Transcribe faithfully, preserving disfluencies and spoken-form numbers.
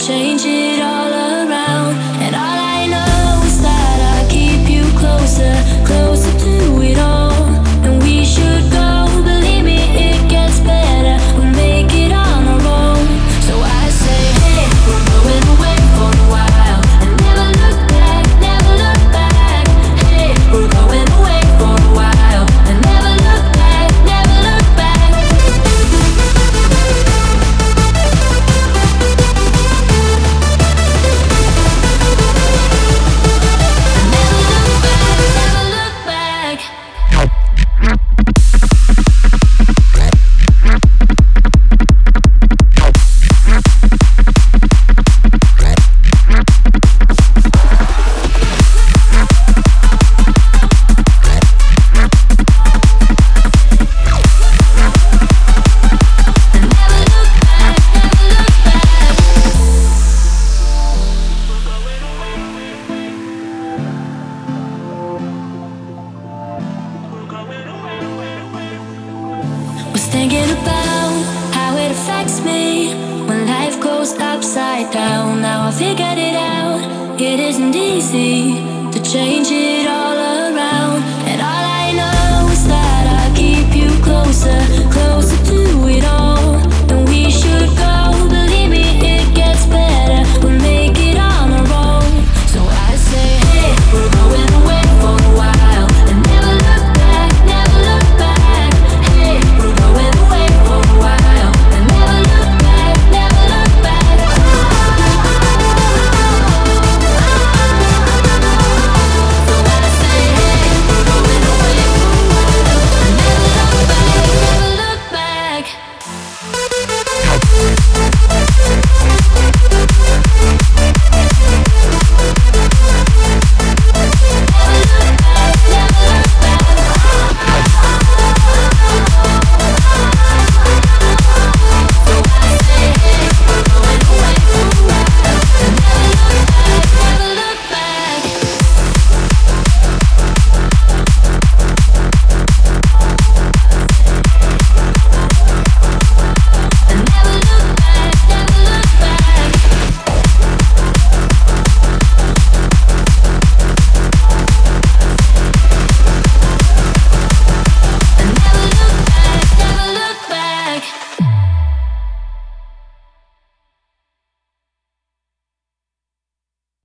change it all around. And all I know is that I keep you closer, closer to it all. And we should go, believe me, it gets better. We'll make it on our own. So I say, hey, we're going away for a while, and never look back, never look back. Hey, we're going away for a while, and never look back, never look back. Thinking about how it affects me when life goes upside down. Now I figured it out, it isn't easy to change it